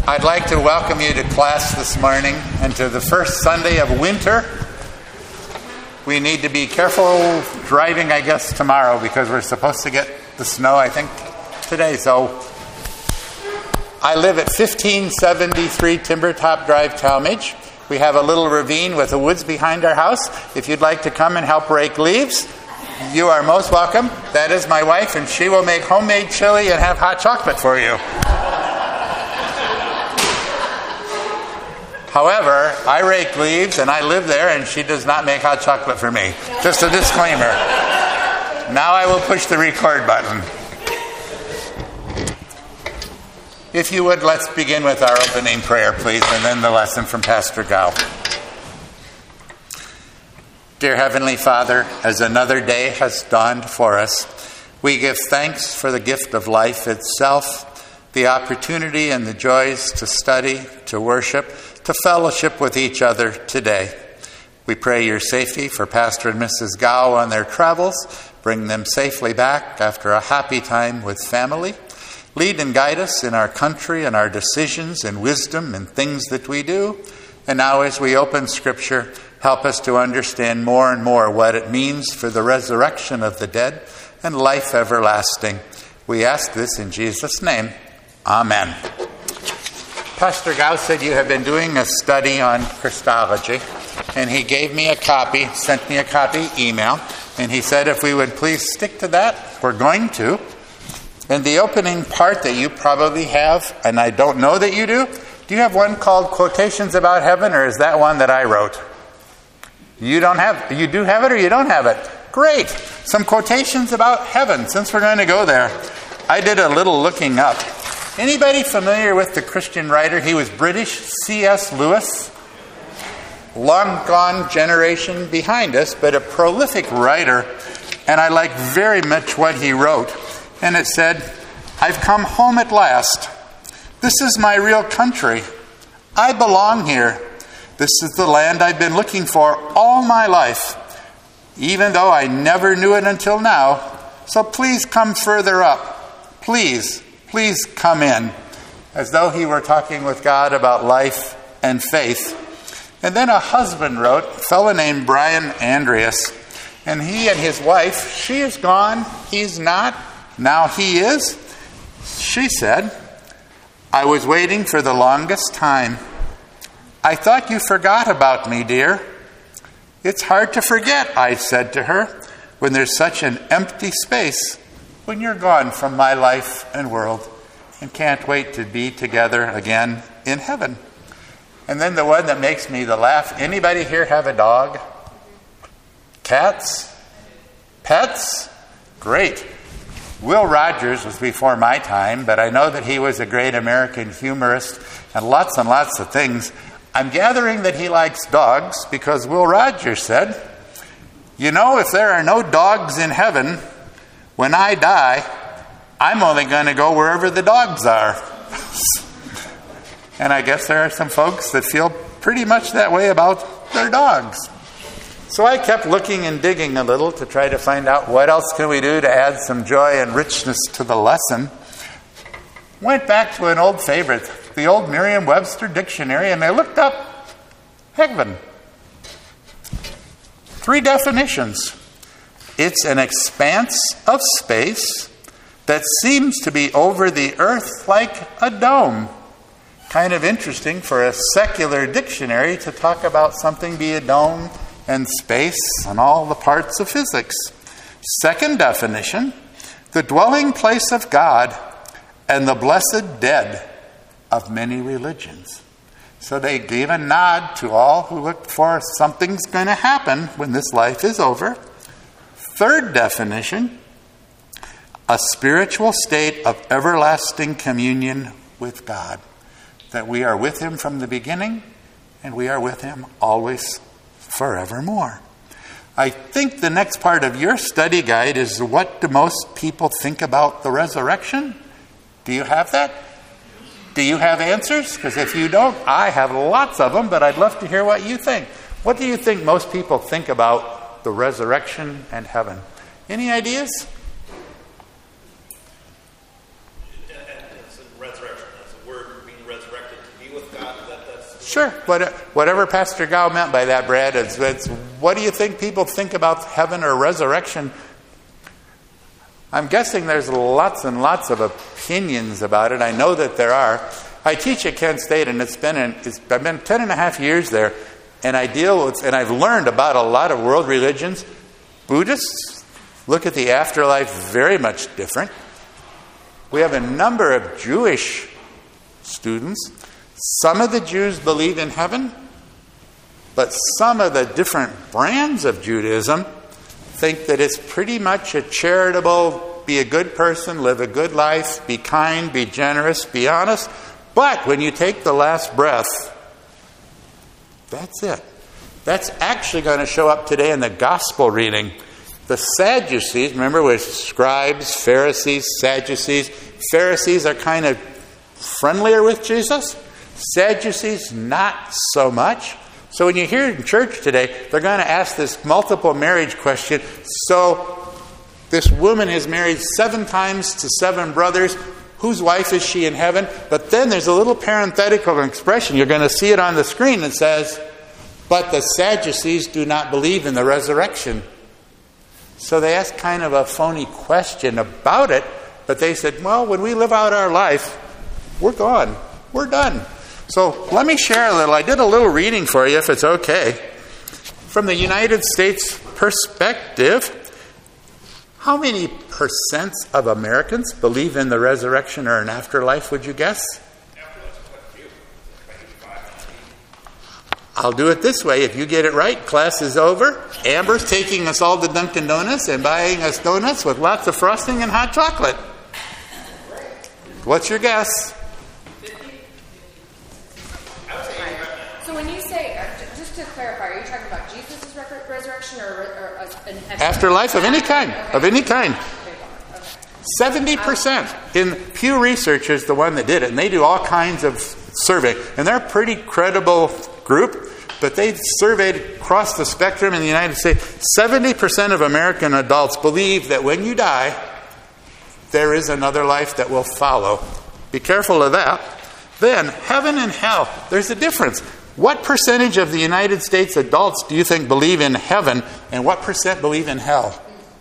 I'd like to welcome you to class this morning and to the first Sunday of winter. We need to be careful driving, I guess, tomorrow because we're supposed to get the snow, I think, today. So I live at 1573 Timbertop Drive, Talmadge. We have a little ravine with the woods behind our house. If you'd like to come and help rake leaves, you are most welcome. That is my wife, and she will make homemade chili and have hot chocolate for you. However, I rake leaves and I live there, and she does not make hot chocolate for me. Just a disclaimer. Now I will push the record button. If you would, let's begin with our opening prayer, please, and then the lesson from Pastor Gow. Dear Heavenly Father, as another day has dawned for us, we give thanks for the gift of life itself, the opportunity and the joys to study, to worship, to fellowship with each other today. We pray your safety for Pastor and Mrs. Gow on their travels. Bring them safely back after a happy time with family. Lead and guide us in our country and our decisions and wisdom and things that we do. And now as we open Scripture, help us to understand more and more what it means for the resurrection of the dead and life everlasting. We ask this in Jesus' name. Amen. Pastor Gow said you have been doing a study on Christology, and he gave me a copy, sent me a copy email, and he said if we would please stick to that, we're going to. And the opening part that you probably have, and I don't know that you do you have one called Quotations About Heaven, or is that one that I wrote? You do have it or you don't have it? Great. Some quotations about heaven, since we're going to go there. I did a little looking up. Anybody familiar with the Christian writer? He was British, C.S. Lewis. Long gone generation behind us, but a prolific writer. And I like very much what he wrote. And it said, I've come home at last. This is my real country. I belong here. This is the land I've been looking for all my life, even though I never knew it until now. So please come further up. Please come in. As though he were talking with God about life and faith. And then a husband wrote, a fellow named Brian Andreas. And he and his wife, she is gone, he's not, now he is. She said, I was waiting for the longest time. I thought you forgot about me, dear. It's hard to forget, I said to her, when there's such an empty space, when you're gone from my life and world, and can't wait to be together again in heaven. And then the one that makes me laugh, anybody here have a dog? Cats? Pets? Great. Will Rogers was before my time, but I know that he was a great American humorist and lots of things. I'm gathering that he likes dogs because Will Rogers said, you know, if there are no dogs in heaven, when I die, I'm only going to go wherever the dogs are. And I guess there are some folks that feel pretty much that way about their dogs. So I kept looking and digging a little to try to find out what else can we do to add some joy and richness to the lesson. Went back to an old favorite, the old Merriam-Webster dictionary, and I looked up heaven. 3 definitions. It's an expanse of space that seems to be over the earth like a dome. Kind of interesting for a secular dictionary to talk about something be a dome and space and all the parts of physics. Second definition, the dwelling place of God and the blessed dead of many religions. So they gave a nod to all who look for something's going to happen when this life is over. Third definition, a spiritual state of everlasting communion with God. That we are with him from the beginning and we are with him always forevermore. I think the next part of your study guide is what do most people think about the resurrection? Do you have that? Do you have answers? Because if you don't, I have lots of them, but I'd love to hear what you think. What do you think most people think about the resurrection and heaven? Any ideas? Resurrection. That's a word meaning resurrected. Sure. Whatever Pastor Gao meant by that, Brad, it's what do you think people think about heaven or resurrection? I'm guessing there's lots and lots of opinions about it. I know that there are. I teach at Kent State, and I've been 10 and a half years there, and I've learned about a lot of world religions. Buddhists look at the afterlife very much different. We have a number of Jewish students. Some of the Jews believe in heaven, but some of the different brands of Judaism think that it's pretty much a charitable, be a good person, live a good life, be kind, be generous, be honest. But when you take the last breath, that's it. That's actually going to show up today in the gospel reading. The Sadducees, remember, with scribes, Pharisees, Sadducees. Pharisees are kind of friendlier with Jesus. Sadducees, not so much. So when you hear in church today, they're going to ask this multiple marriage question. So this woman is married 7 times to 7 brothers. Whose wife is she in heaven? But then there's a little parenthetical expression. You're going to see it on the screen that says, but the Sadducees do not believe in the resurrection. So they asked kind of a phony question about it, but they said, well, when we live out our life, we're gone. We're done. So let me share a little. I did a little reading for you, if it's okay. From the United States perspective, how many percent of Americans believe in the resurrection or an afterlife, would you guess? I'll do it this way. If you get it right, class is over. Amber's taking us all to Dunkin' Donuts and buying us donuts with lots of frosting and hot chocolate. What's your guess? So when you say, just to clarify, are you talking about Jesus' resurrection or an afterlife of any kind? Okay. Of any kind. Okay. 70%. In Pew Research is the one that did it, and they do all kinds of survey. And they're a pretty credible group, but they surveyed across the spectrum in the United States. 70% of American adults believe that when you die, there is another life that will follow. Be careful of that. Then, heaven and hell. There's a difference. What percentage of the United States adults do you think believe in heaven, and what percent believe in hell?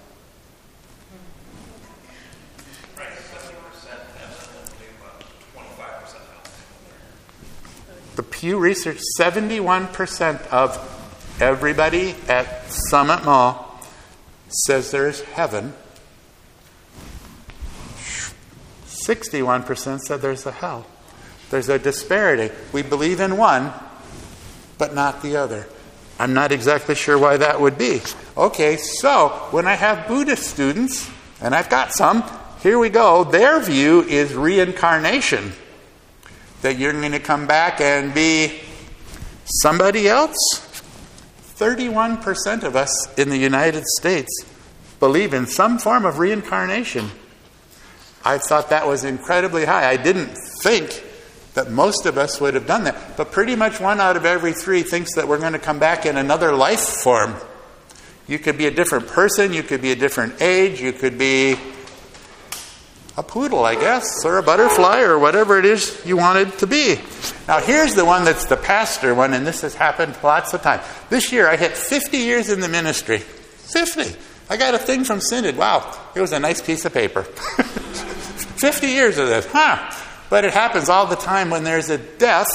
The Pew Research, 71% of everybody at Summit Mall says there is heaven. 61% said there's a hell. There's a disparity. We believe in one, but not the other. I'm not exactly sure why that would be. Okay, so when I have Buddhist students, and I've got some, here we go. Their view is reincarnation. That you're going to come back and be somebody else. 31% of us in the United States believe in some form of reincarnation. I thought that was incredibly high. I didn't think that most of us would have done that. But pretty much 1 out of every 3 thinks that we're going to come back in another life form. You could be a different person. You could be a different age. You could be a poodle, I guess, or a butterfly, or whatever it is you wanted to be. Now, here's the one that's the pastor one, and this has happened lots of times. This year, I hit 50 years in the ministry. 50. I got a thing from Synod. Wow, it was a nice piece of paper. 50 years of this. But it happens all the time when there's a death.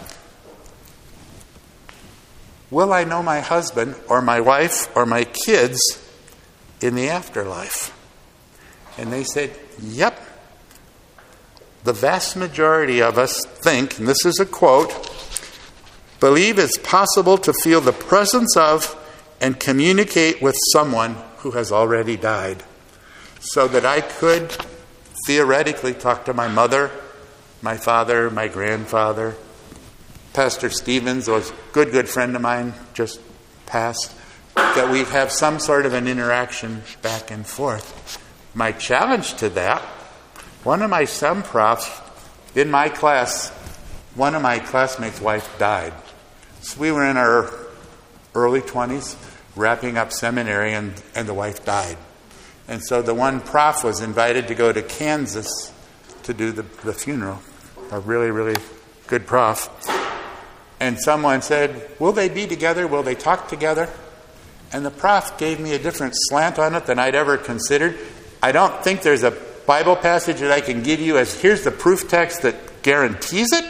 Will I know my husband or my wife or my kids in the afterlife? And they said, yep. The vast majority of us think, and this is a quote, believe it's possible to feel the presence of and communicate with someone who has already died. So that I could theoretically talk to my mother, my father, my grandfather. Pastor Stevens was a good friend of mine, just passed. That we'd have some sort of an interaction back and forth. My challenge to that, one of my some profs in my class, one of my classmates' wife died. So we were in our early 20s, wrapping up seminary, and the wife died. And so the one prof was invited to go to Kansas to do the funeral. A really, really good prof. And someone said, will they be together? Will they talk together? And the prof gave me a different slant on it than I'd ever considered. I don't think there's a Bible passage that I can give you as here's the proof text that guarantees it.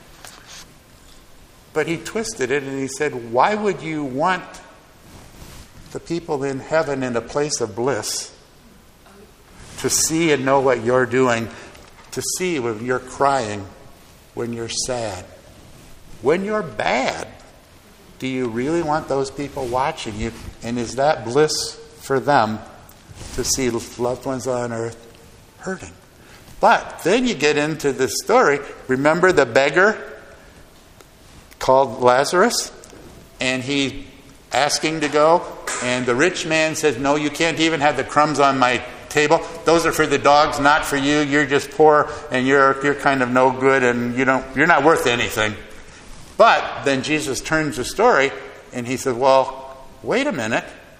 But he twisted it and he said, why would you want the people in heaven in a place of bliss to see and know what you're doing, to see when you're crying, when you're sad, when you're bad? Do you really want those people watching you? And is that bliss for them to see loved ones on earth hurting? But then you get into the story. Remember the beggar called Lazarus? And he asking to go. And the rich man says, no, you can't even have the crumbs on my table. Those are for the dogs, not for you. You're just poor and you're kind of no good and you're not worth anything. But then Jesus turns the story and he said, well, wait a minute.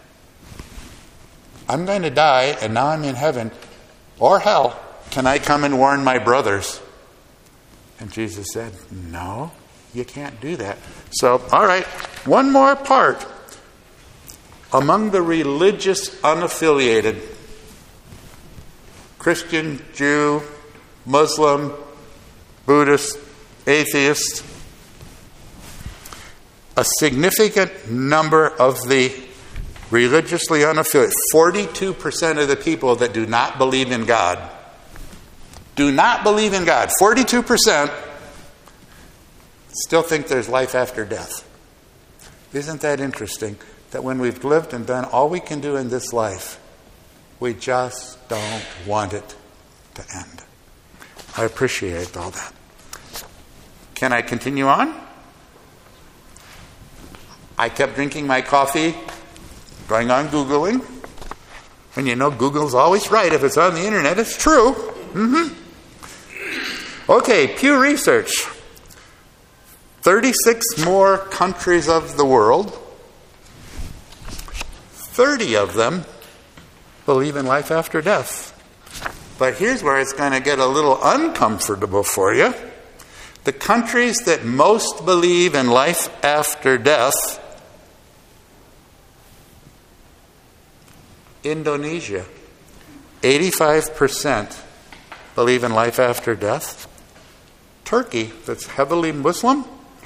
I'm going to die and now I'm in heaven or hell. Can I come and warn my brothers? And Jesus said, no, you can't do that. So, all right, one more part. Among the religious unaffiliated, Christian, Jew, Muslim, Buddhist, atheist, a significant number of the religiously unaffiliated, 42% of the people that do not believe in God, 42% still think there's life after death. Isn't that interesting? That when we've lived and done all we can do in this life, we just don't want it to end. I appreciate all that. Can I continue on? I kept drinking my coffee, going on Googling. And you know, Google's always right. If it's on the internet, it's true. Okay, Pew Research. 36 more countries of the world. 30 of them believe in life after death. But here's where it's going to get a little uncomfortable for you. The countries that most believe in life after death: Indonesia, 85% believe in life after death. Turkey, that's heavily Muslim,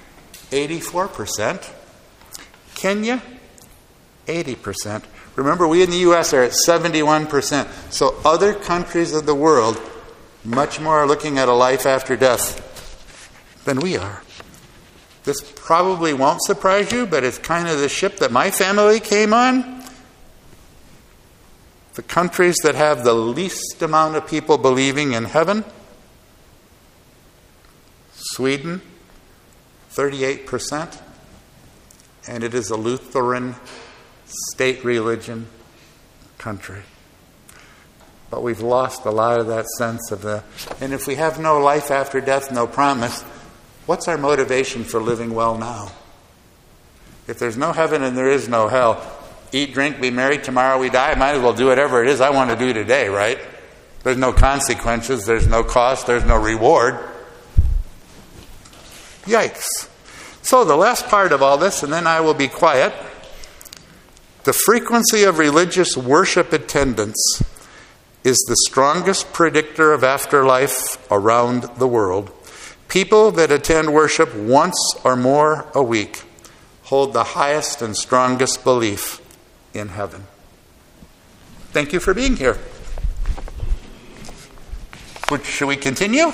84%. Kenya, 80%. Remember, we in the U.S. are at 71%. So other countries of the world much more are looking at a life after death than we are. This probably won't surprise you, but it's kind of the ship that my family came on. The countries that have the least amount of people believing in heaven: Sweden, 38%, and it is a Lutheran state religion country. But we've lost a lot of that sense of the... And if we have no life after death, no promise, what's our motivation for living well now? If there's no heaven and there is no hell, eat, drink, be merry, tomorrow we die, I might as well do whatever it is I want to do today, right? There's no consequences, there's no cost, there's no reward. Yikes. So the last part of all this, and then I will be quiet. The frequency of religious worship attendance is the strongest predictor of afterlife around the world. People that attend worship once or more a week hold the highest and strongest belief in heaven. Thank you for being here. Should we continue?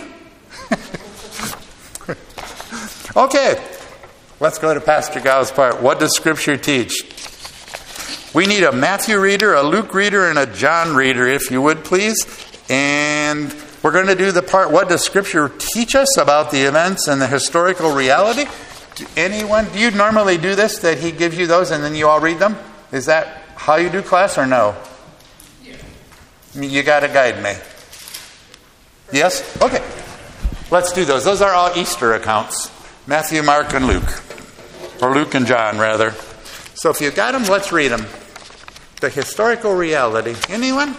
Okay, let's go to Pastor Gao's part. What does Scripture teach? We need a Matthew reader, a Luke reader, and a John reader, if you would, please. And we're going to do the part, what does Scripture teach us about the events and the historical reality? Do you normally do this, that he gives you those and then you all read them? Is that how you do class or no? Yeah. You got to guide me. Yes? Okay. Let's do those. Those are all Easter accounts. Matthew, Mark, and Luke. Or Luke and John, rather. So if you got them, let's read them. The historical reality. Anyone?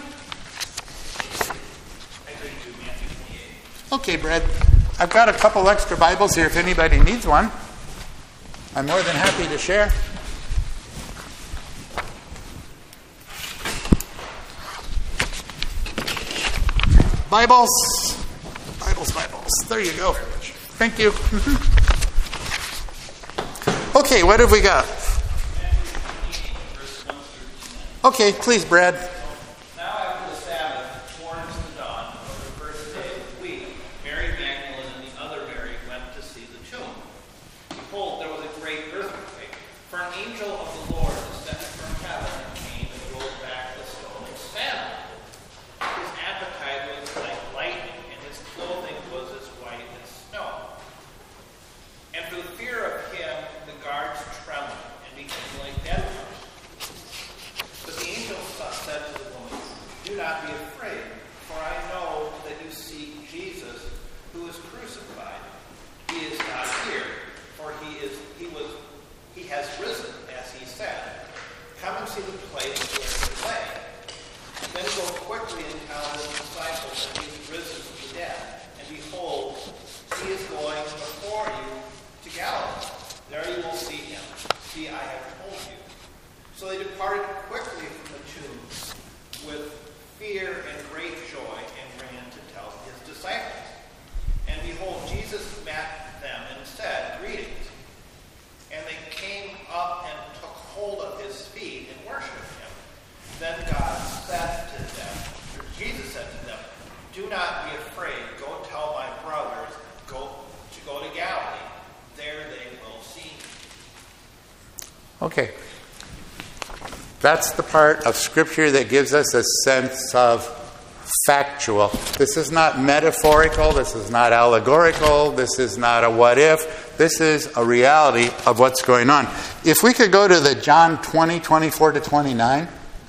Okay, Brad. I've got a couple extra Bibles here if anybody needs one. I'm more than happy to share. Bibles. There you go. Thank you. Okay, what have we got? Okay, please, Brad. Now after the Sabbath, towards the dawn of the first day of the week, Mary Magdalene and the other Mary went to see the tomb. Behold, there was a great earthquake, for an angel of the Lord descended from heaven and came and rolled back the stone and sat on it. His appetite was like lightning, and his clothing was as white as snow. And for the fear of him, the guards trembled and became like dead men. But the angel said to the woman, "Do not be afraid, for I know that you seek Jesus, who is crucified. He is not here, for he has risen, as he said. Come and see the place where he lay. Then go quickly and tell his disciples that he is risen from the dead. And behold, he is going before you to Galilee. There you will see him. See, I have told you." So they departed quickly from the tomb with fear and great joy and ran to tell his disciples. And behold, Jesus met them and said, "Greetings." And they came up and took hold of his feet and worshipped him. Then Jesus said to them, "Do not be afraid. Go tell my brothers to go to Galilee. There they will see me." Okay. That's the part of Scripture that gives us a sense of factual. This is not metaphorical. This is not allegorical. This is not a what if. This is a reality of what's going on. If we could go to the John 20, 24 to 29.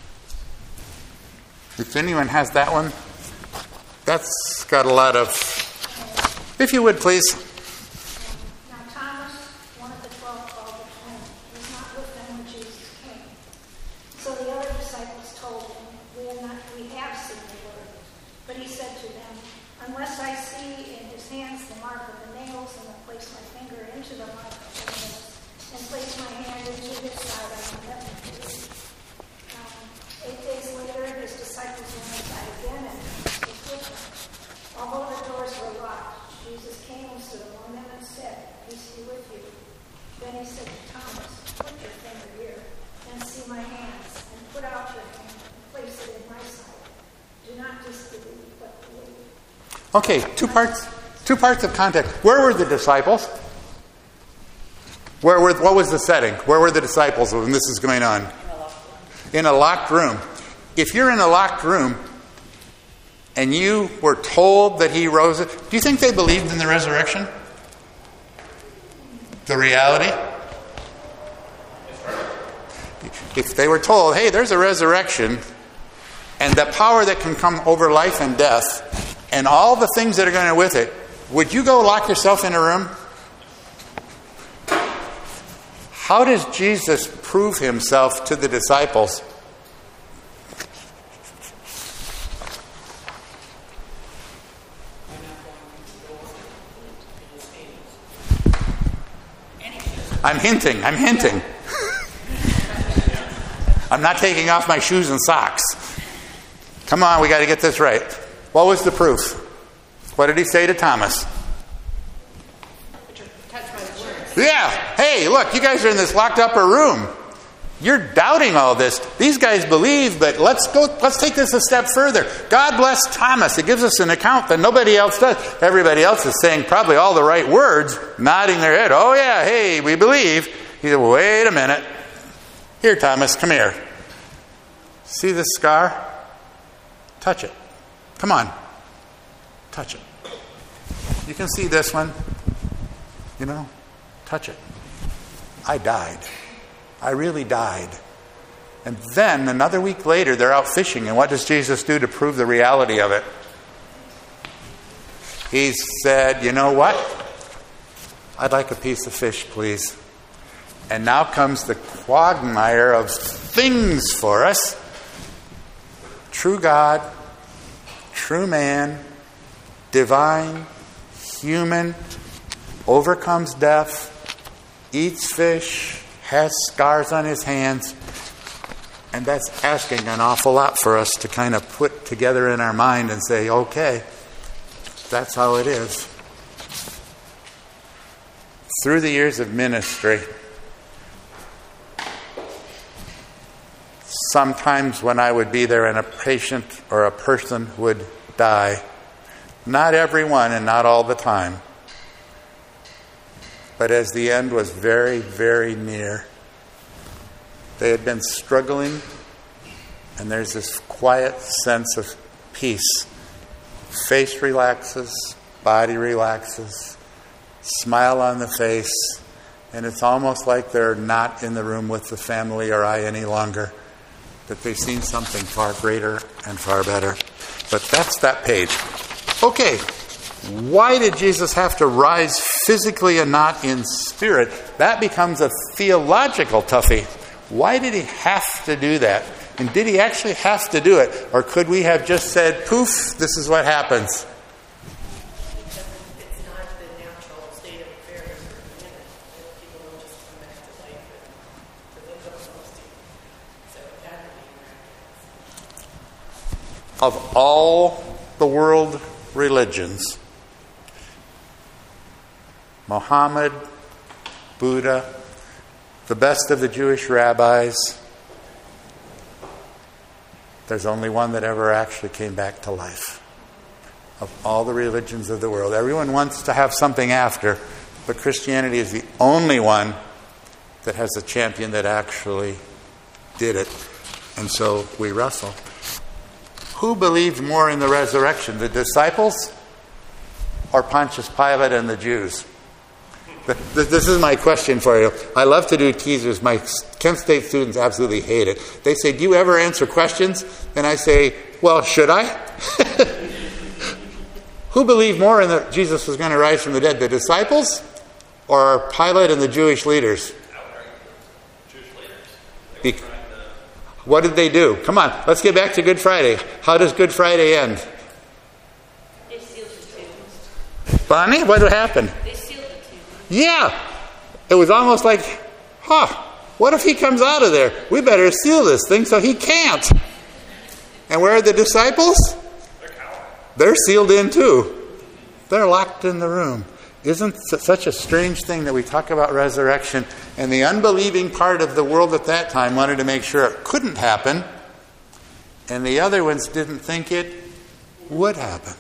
If anyone has that one. That's got a lot of... If you would, please. Now Thomas, one of the 12 called the twin, was not with them when Jesus came. So the other disciples told him, we have seen the Lord. But he said to them, "Unless I see in his hands the mark of the nails, and place my finger into the mark of the nails, and place my hand into his side, I will never believe." 8 days later, his disciples went inside again, and Jesus was with them. Although the doors were locked, Jesus came and stood among them and said, "Peace be with you." Then he said to Thomas, "Put your finger here, and see my hands, and put out your hand, and place it in my side. Do not disbelieve, but believe." Okay, two parts of context. Where were the disciples? What was the setting? Where were the disciples when this is going on? In a locked room. If you're in a locked room and you were told that he rose, do you think they believed in the resurrection? The reality? If they were told, hey, there's a resurrection and the power that can come over life and death and all the things that are going with it, would you go lock yourself in a room? How does Jesus prove himself to the disciples? I'm hinting. I'm not taking off my shoes and socks. Come on, we got to get this right. What was the proof? What did he say to Thomas? Yeah. Hey, look, you guys are in this locked upper room. You're doubting all this. These guys believe, but let's take this a step further. God bless Thomas. It gives us an account that nobody else does. Everybody else is saying probably all the right words, nodding their head. Oh yeah, hey, we believe. He said, wait a minute. Here, Thomas, come here. See this scar? Touch it. Come on. Touch it. You can see this one. You know, touch it. I died. I really died. And then another week later, they're out fishing. And what does Jesus do to prove the reality of it? He said, you know what? I'd like a piece of fish, please. And now comes the quagmire of things for us. True God, true man, divine, human, overcomes death, eats fish, has scars on his hands, and that's asking an awful lot for us to kind of put together in our mind and say, okay, that's how it is. Through the years of ministry, sometimes when I would be there and a patient or a person would die, not everyone and not all the time, but as the end was very, very near, they had been struggling, and there's this quiet sense of peace. Face relaxes, body relaxes, smile on the face, and it's almost like they're not in the room with the family or I any longer, that they've seen something far greater and far better. But that's that page. Okay, why did Jesus have to rise physically and not in spirit? That becomes a theological toughie. Why did he have to do that? And did he actually have to do it? Or could we have just said, poof, this is what happens? Because it's not the natural state of affairs for a minute. People don't just come back to life and live themselves to. So that would be miraculous. Of all the world religions, Muhammad, Buddha, the best of the Jewish rabbis, there's only one that ever actually came back to life. Of all the religions of the world. Everyone wants to have something after, but Christianity is the only one that has a champion that actually did it. And so we wrestle. Who believed more in the resurrection, the disciples or Pontius Pilate and the Jews? This is my question for you. I love to do teasers. My Kent State students absolutely hate it. They say, do you ever answer questions? And I say, well, should I? Who believed more in that Jesus was going to rise from the dead, the disciples or Pilate and the Jewish leaders? Jewish leaders. What did they do? Come on, let's get back to Good Friday. How does Good Friday end? They sealed the tombs. Bonnie, what happened? They sealed the tombs. Yeah. It was almost like, what if he comes out of there? We better seal this thing so he can't. And where are the disciples? They're sealed in too. They're locked in the room. Isn't it such a strange thing that we talk about resurrection, and the unbelieving part of the world at that time wanted to make sure it couldn't happen, and the other ones didn't think it would happen.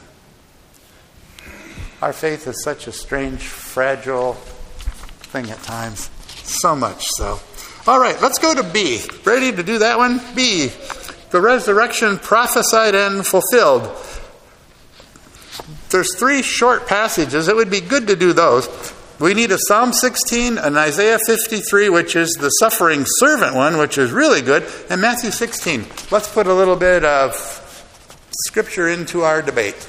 Our faith is such a strange, fragile thing at times. So much so. All right, let's go to B. Ready to do that one? B. The resurrection prophesied and fulfilled. There's 3 short passages. It would be good to do those. We need a Psalm 16, an Isaiah 53, which is the suffering servant one, which is really good, and Matthew 16. Let's put a little bit of scripture into our debate.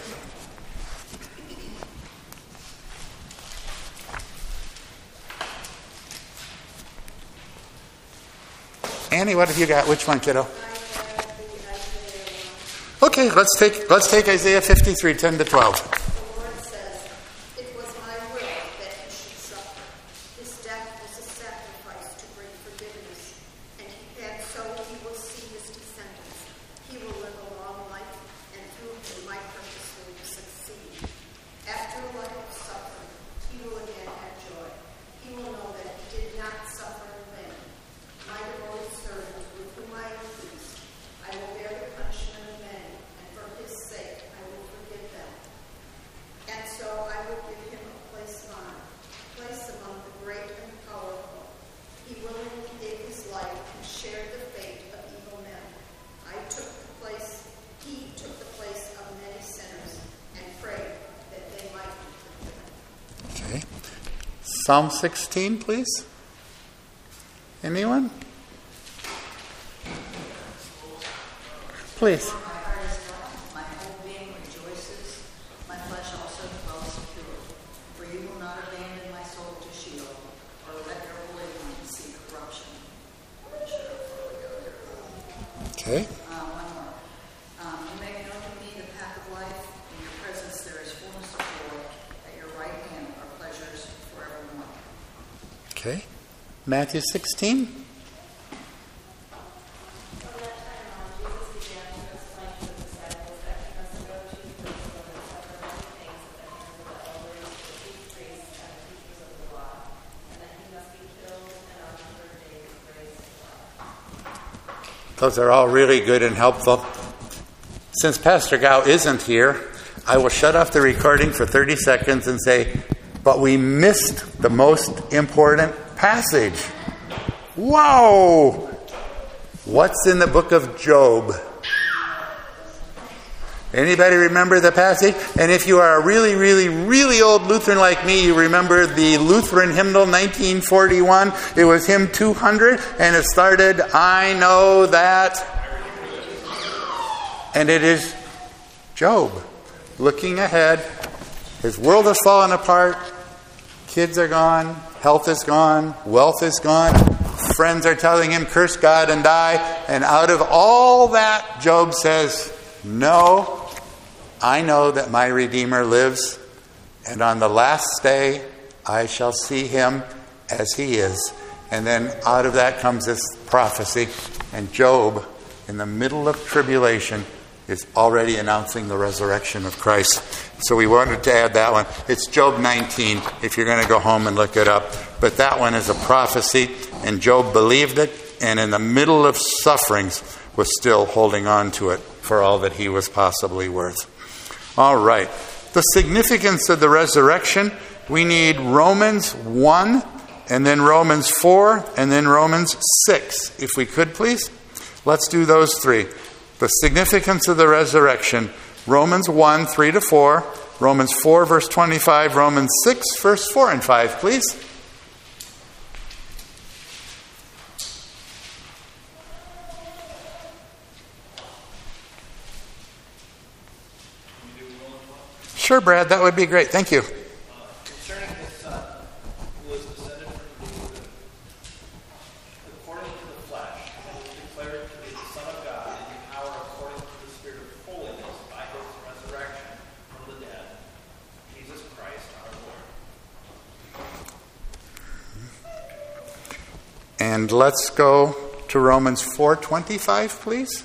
Annie, what have you got? Which one, kiddo? Okay, let's take Isaiah 53, 10 to 12. The Lord says, "It was my will that he should suffer. His death was a sacrifice to bring forgiveness, and so he will see his descendants. He will live a long life, and through him my purpose will succeed. After a life of suffering, he will again have joy. He will know that he did not suffer in vain. My devoted servant, with whom I am pleased, I will bear the punishment of many, and for his sake I will forgive them. And so I will give him a place of honor, place among the great and powerful. He willingly gave his life and shared the fate of evil men. He took the place of many sinners and prayed that they might be forgiven." Okay. Psalm 16, please. Anyone? Please. My heart is glad, my whole being rejoices, my flesh also dwells secure. For you will not abandon my soul to Sheol, or let your Holy One see corruption. Okay. One more. You make known to me the path of life. In your presence there is fullness of joy. At your right hand are pleasures forevermore. Okay. Matthew 16. Those are all really good and helpful. Since Pastor Gao isn't here, I will shut off the recording for 30 seconds and say, but we missed the most important passage. Whoa! What's in the book of Job? Anybody remember the passage? And if you are a really, really, really old Lutheran like me, you remember the Lutheran hymnal 1941. It was hymn 200, and it started, I know that. And it is Job looking ahead. His world has fallen apart. Kids are gone. Health is gone. Wealth is gone. Friends are telling him, curse God and die. And out of all that, Job says, no, I know that my Redeemer lives, and on the last day I shall see him as he is. And then out of that comes this prophecy, and Job, in the middle of tribulation, is already announcing the resurrection of Christ. So we wanted to add that one. It's Job 19, if you're going to go home and look it up. But that one is a prophecy, and Job believed it, and in the middle of sufferings was still holding on to it for all that he was possibly worth. All right. The significance of the resurrection, we need Romans 1, and then Romans 4, and then Romans 6. If we could, please. Let's do those three. The significance of the resurrection, Romans 1, 3-4, Romans 4, verse 25, Romans 6, verse 4 and 5, please. Sure, Brad, that would be great. Thank you. Concerning his son, who was descended from David, according to the flesh, and was declared to be the Son of God in power according to the Spirit of holiness by his resurrection from the dead, Jesus Christ our Lord. And let's go to Romans 4:25, please.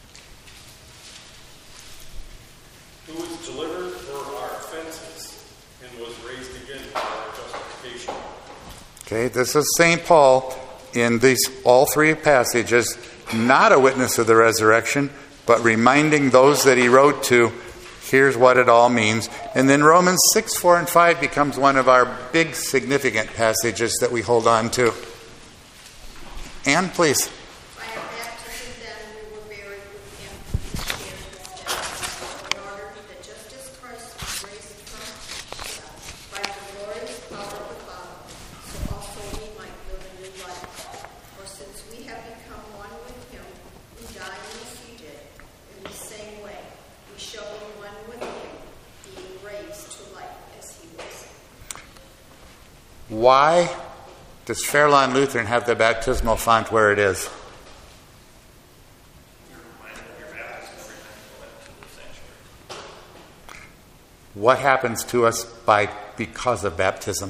Who was delivered for our offenses and was raised again for our justification. Okay, this is St. Paul in these all three passages, not a witness of the resurrection, but reminding those that he wrote to, here's what it all means. And then Romans 6, 4, and 5 becomes one of our big significant passages that we hold on to. Anne, please. By our baptism, then, we were buried with him in his death, in order that just as Christ was raised from death by the glorious power of the Father, so also we might live a new life. For since we have become one with him, who died as he did, in the same way, we shall be one with him, being raised to life as he was. Why does Fairlawn Lutheran have the baptismal font where it is? What happens to us because of baptism?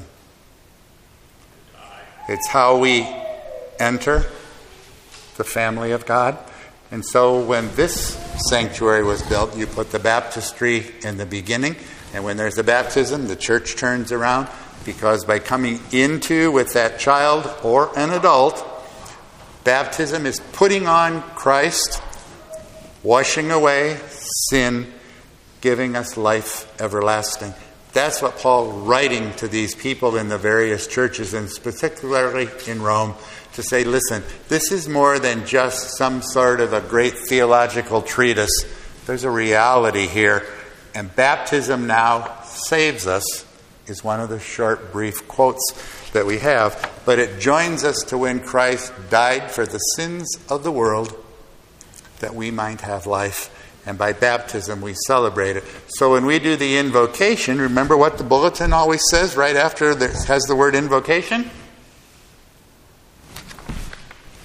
It's how we enter the family of God. And so when this sanctuary was built, you put the baptistry in the beginning. And when there's a baptism, the church turns around. Because by coming into with that child or an adult, baptism is putting on Christ, washing away sin, giving us life everlasting. That's what Paul, writing to these people in the various churches, and particularly in Rome, to say, listen, this is more than just some sort of a great theological treatise. There's a reality here. And baptism now saves us, is one of the short, brief quotes that we have. But it joins us to when Christ died for the sins of the world, that we might have life. And by baptism, we celebrate it. So when we do the invocation, remember what the bulletin always says right after it has the word invocation?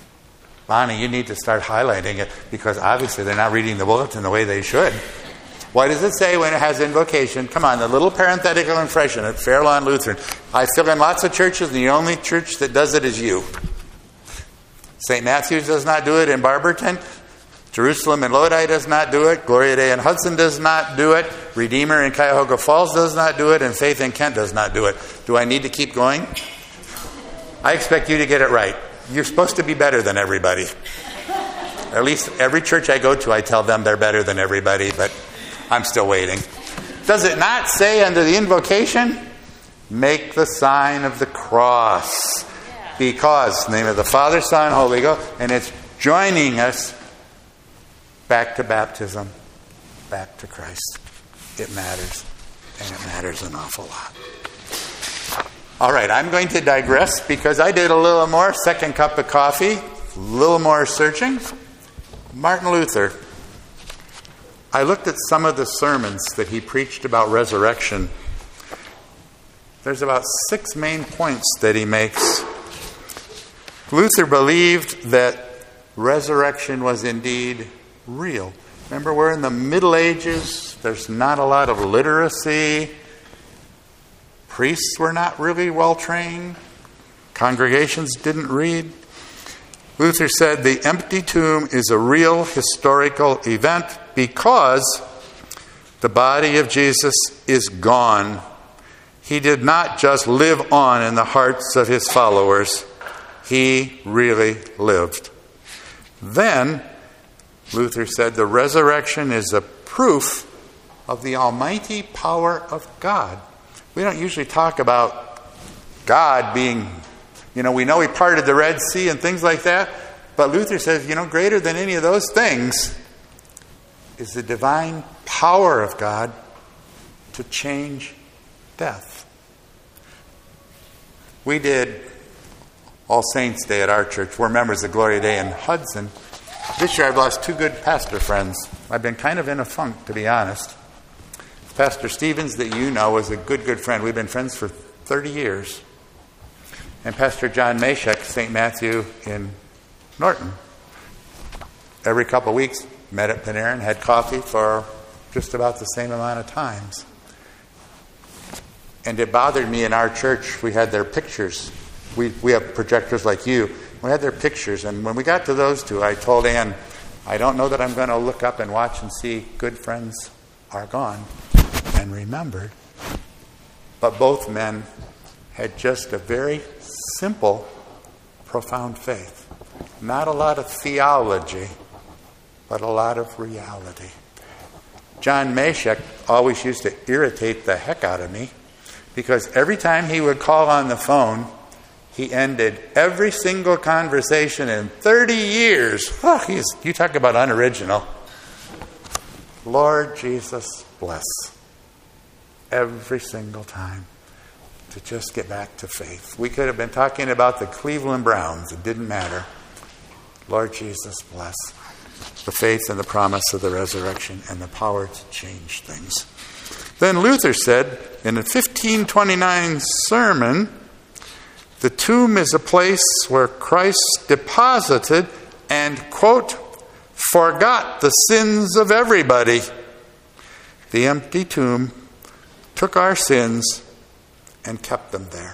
Bonnie, you need to start highlighting it, because obviously they're not reading the bulletin the way they should. What does it say when it has invocation? Come on, the little parenthetical impression at Fair Lawn Lutheran. I fill in lots of churches, and the only church that does it is you. St. Matthew's does not do it in Barberton. Jerusalem and Lodi does not do it. Gloria Dei in Hudson does not do it. Redeemer in Cuyahoga Falls does not do it. And Faith in Kent does not do it. Do I need to keep going? I expect you to get it right. You're supposed to be better than everybody. At least every church I go to, I tell them they're better than everybody, but I'm still waiting. Does it not say under the invocation, make the sign of the cross? Because, in the name of the Father, Son, Holy Ghost, and it's joining us back to baptism, back to Christ. It matters, and it matters an awful lot. All right, I'm going to digress because I did a little more, second cup of coffee, a little more searching. Martin Luther. I looked at some of the sermons that he preached about resurrection. There's about 6 main points that he makes. Luther believed that resurrection was indeed real. Remember, we're in the Middle Ages. There's not a lot of literacy. Priests were not really well trained. Congregations didn't read. Luther said the empty tomb is a real historical event because the body of Jesus is gone. He did not just live on in the hearts of his followers. He really lived. Then, Luther said the resurrection is a proof of the almighty power of God. We don't usually talk about God being, we know he parted the Red Sea and things like that. But Luther says, greater than any of those things is the divine power of God to change death. We did All Saints Day at our church. We're members of Gloria Dei in Hudson. This year I've lost 2 good pastor friends. I've been kind of in a funk, to be honest. Pastor Stevens, that you know, is a good friend. We've been friends for 30 years. And Pastor John Mashek, St. Matthew in Norton. Every couple of weeks, met at Panarin, had coffee for just about the same amount of times. And it bothered me in our church, we had their pictures. We have projectors like you. We had their pictures, and when we got to those 2, I told Ann, I don't know that I'm going to look up and watch and see good friends are gone and remembered. But both men had just a very simple, profound faith. Not a lot of theology, but a lot of reality. John Mashek always used to irritate the heck out of me because every time he would call on the phone, he ended every single conversation in 30 years. Oh, you talk about unoriginal. Lord Jesus, bless. Every single time. To just get back to faith. We could have been talking about the Cleveland Browns. It didn't matter. Lord Jesus, bless. The faith and the promise of the resurrection and the power to change things. Then Luther said in a 1529 sermon, the tomb is a place where Christ deposited and, quote, forgot the sins of everybody. The empty tomb took our sins and kept them there.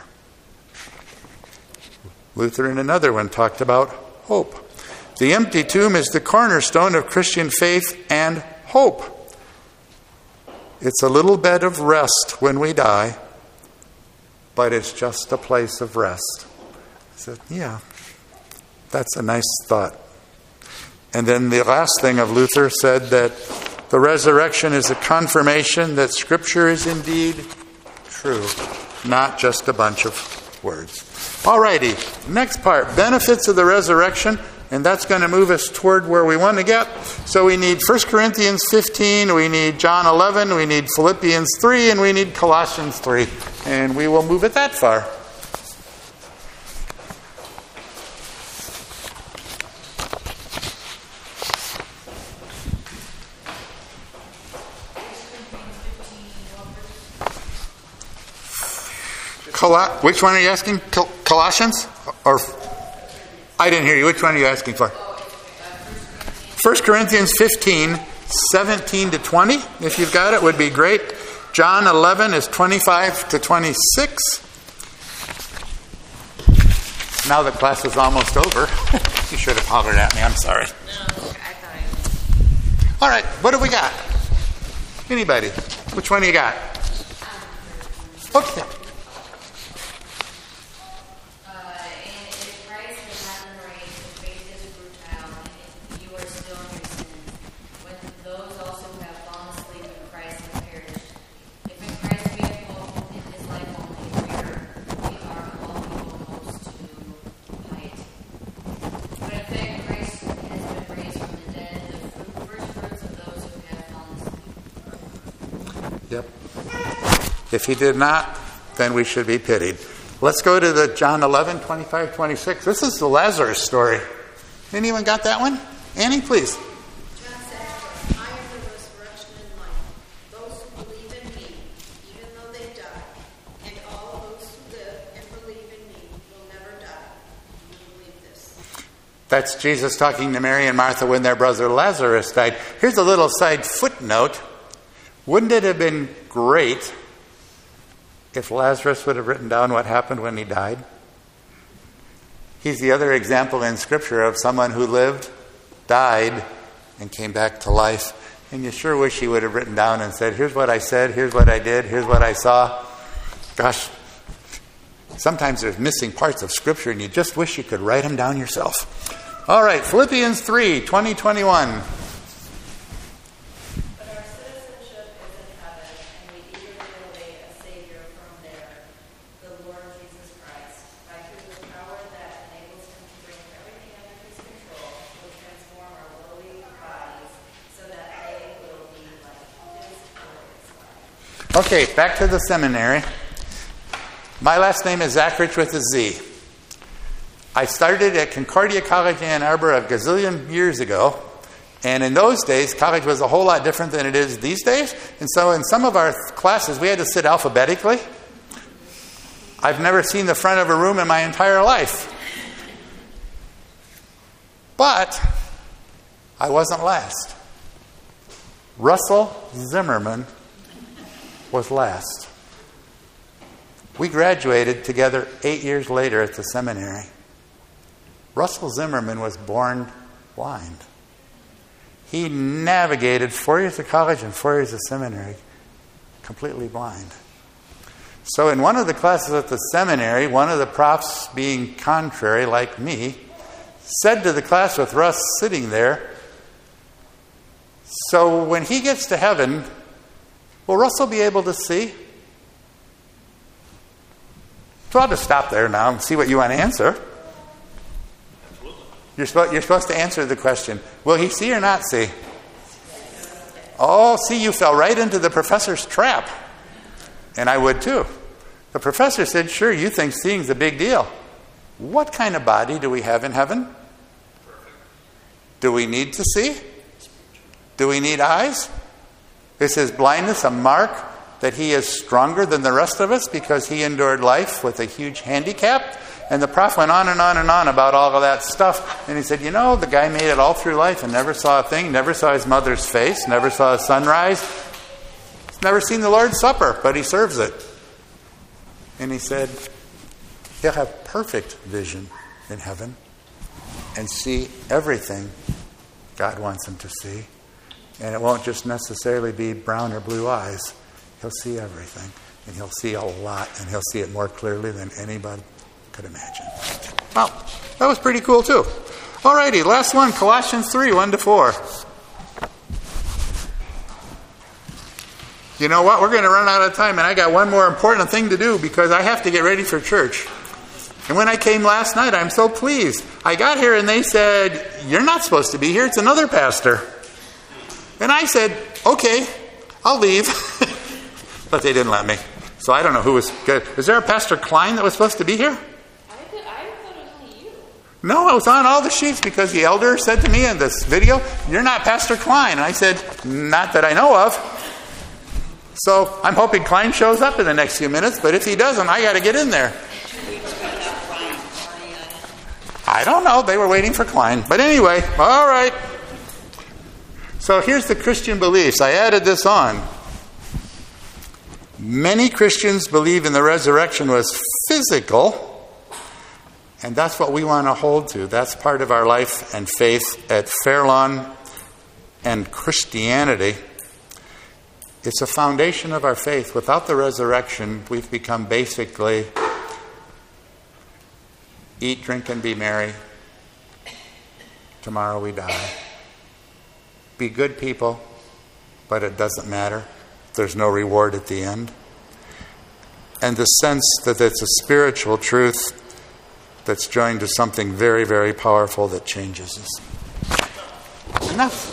Luther in another one talked about hope. The empty tomb is the cornerstone of Christian faith and hope. It's a little bed of rest when we die, but it's just a place of rest. I said, yeah, that's a nice thought. And then the last thing of Luther said that the resurrection is a confirmation that Scripture is indeed true, not just a bunch of words. All righty, next part, benefits of the resurrection, and that's going to move us toward where we want to get. So we need 1 Corinthians 15, we need John 11, we need Philippians 3, and we need Colossians 3. And we will move it that far. Which one are you asking? Colossians? Or I didn't hear you. Which one are you asking for? 1 Corinthians 15 17 to 20, if you've got it, would be great. John 11 is 25 to 26. Now the class is almost over. You should have hollered at me. I'm sorry. No, I thought All right, what do we got? Anybody? Which one do you got? Okay. And if Christ has not been raised, his faith is futile, and you are still in your sins. When those also who have fallen asleep in Christ have perished. If in Christ we have hope in his life only, we are of all people most to piety. But in fact, Christ has been raised from the dead, the first fruits of those who have fallen asleep. Yep. If he did not, then we should be pitied. Let's go to the John 11, 25, 26. This is the Lazarus story. Anyone got that one? Annie, please. John said to them, I am the resurrection and life. Those who believe in me, even though they die, and all those who live and believe in me will never die. Do you believe this? That's Jesus talking to Mary and Martha when their brother Lazarus died. Here's a little side footnote. Wouldn't it have been great if Lazarus would have written down what happened when he died? He's the other example in Scripture of someone who lived, died, and came back to life. And you sure wish he would have written down and said, here's what I said, here's what I did, here's what I saw. Gosh, sometimes there's missing parts of Scripture and you just wish you could write them down yourself. All right, Philippians 3, 20, 21. But our citizenship is in heaven, and we eagerly await a Savior from there, the Lord Jesus Christ, by whom the power that enables him to bring everything under his control will transform our lowly bodies so that they will be like his glorious body. Okay, back to the seminary. My last name is Zachrich with a Z. I started at Concordia College in Ann Arbor a gazillion years ago. And in those days, college was a whole lot different than it is these days. And so in some of our classes, we had to sit alphabetically. I've never seen the front of a room in my entire life. But I wasn't last. Russell Zimmerman was last. We graduated together 8 years later at the seminary. Russell Zimmerman was born blind. He navigated 4 years of college and 4 years of seminary completely blind. So in one of the classes at the seminary, one of the profs, being contrary like me, said to the class with Russ sitting there, so when he gets to heaven, will Russell be able to see? So I'll just stop there now and see what you want to answer. You're supposed to answer the question, will he see or not see? Oh, see, you fell right into the professor's trap. And I would too. The professor said, sure, you think seeing's a big deal. What kind of body do we have in heaven? Do we need to see? Do we need eyes? Is his blindness a mark that he is stronger than the rest of us because he endured life with a huge handicap? And the prof went on and on and on about all of that stuff. And he said, you know, the guy made it all through life and never saw a thing, never saw his mother's face, never saw a sunrise. He's never seen the Lord's Supper, but he serves it. And he said, he'll have perfect vision in heaven and see everything God wants him to see. And it won't just necessarily be brown or blue eyes. He'll see everything. And he'll see a lot. And he'll see it more clearly than anybody could imagine. Wow, that was pretty cool too. Alrighty, last one, Colossians 3, 1 to 4. You know what? We're going to run out of time, and I got one more important thing to do because I have to get ready for church. And when I came last night, I'm so pleased. I got here and they said, you're not supposed to be here. It's another pastor. And I said, okay, I'll leave. But they didn't let me. So I don't know who was good. Is there a Pastor Klein that was supposed to be here? I thought it was only you. No, I was on all the sheets because the elder said to me in this video, you're not Pastor Klein. And I said, not that I know of. So I'm hoping Klein shows up in the next few minutes, but if he doesn't, I got to get in there. I don't know. They were waiting for Klein. But anyway, all right. So here's the Christian beliefs. I added this on. Many Christians believe in the resurrection was physical, and that's what we want to hold to. That's part of our life and faith at Fairlawn and Christianity. It's a foundation of our faith. Without the resurrection, we've become basically eat, drink, and be merry. Tomorrow we die. Be good people, but it doesn't matter. There's no reward at the end. And the sense that it's a spiritual truth that's joined to something very, very powerful that changes us. Enough.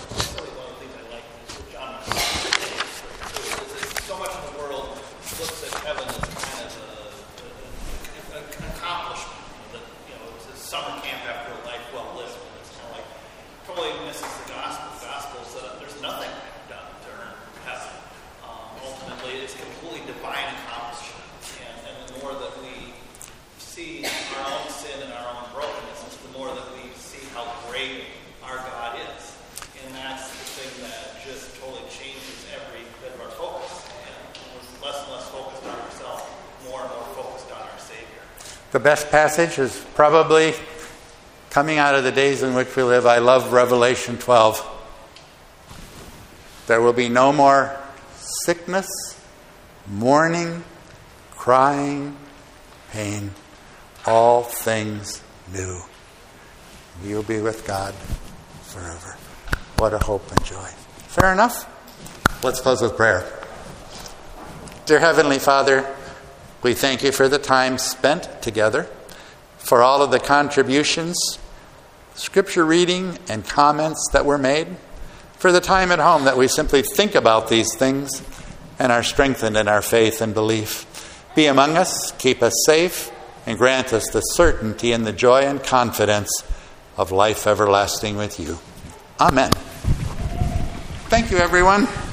The best passage is probably coming out of the days in which we live. I love Revelation 12. There will be no more sickness, mourning, crying, pain. All things new. You'll be with God forever. What a hope and joy. Fair enough? Let's close with prayer. Dear Heavenly Father, we thank you for the time spent together, for all of the contributions, scripture reading, and comments that were made, for the time at home that we simply think about these things and are strengthened in our faith and belief. Be among us, keep us safe, and grant us the certainty and the joy and confidence of life everlasting with you. Amen. Thank you, everyone.